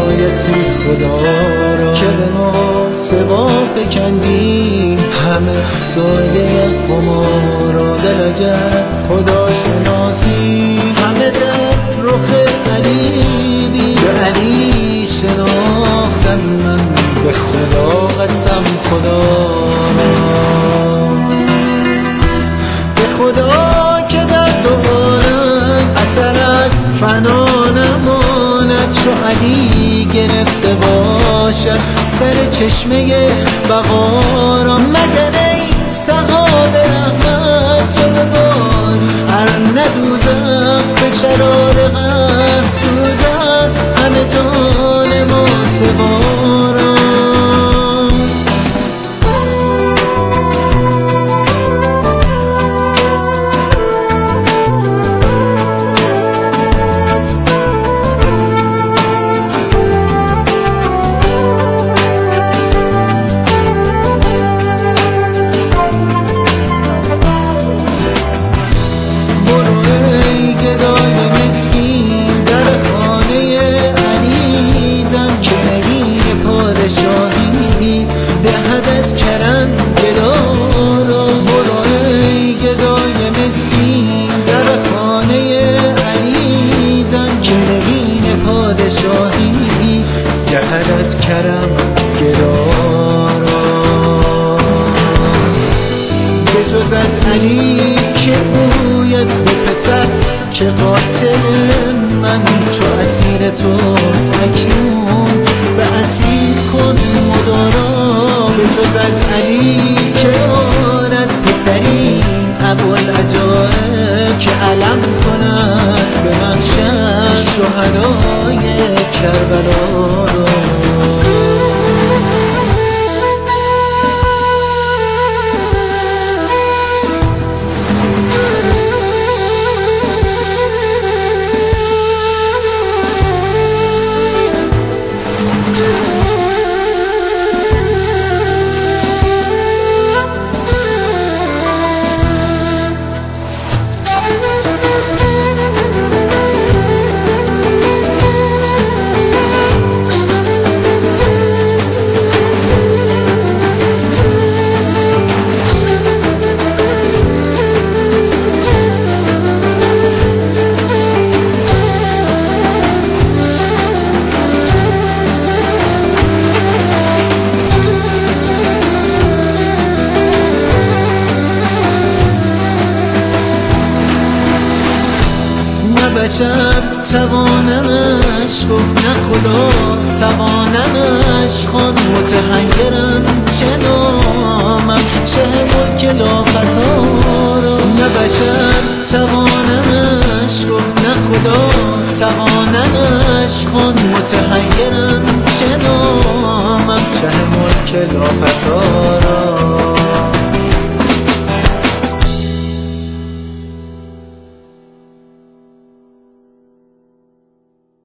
عنایتی خدا را که به ما سوا فکندی همه سایه قمارا. دل اگر خدا شناسی همه در رخ علی بی به علی شناختن من به خدا قسم خدا را. به خدا که در دو عالم اثر از فنا نماند چو علی گرفته باشد سر چشمه بقا را. مگر ای صحاب رحمت جلوه باری ار نه دوزخ به شرار قهر سوزد همه جان ما سوارا. دهد از کرم گدارا. برو ای گدای مسکین در خانه علی زن که نگین پادشاهی دهد از کرم گدارا. به جز از علی که گوید به پسر که قاتل من چو اسیر توست اکنون به اسیر کن مدارا. به جز از علی که آرد پسری ابوالعجایب که علم کند به محشر شهدای کربلا را. بشر توانمش گفت نه خدا توانمش خواند متحیرم چه نامم شه ملک لافتا را. نه بشر توانمش گفت نه خدا توانمش خواند متحیرم چه نامم شه ملک لافتا را.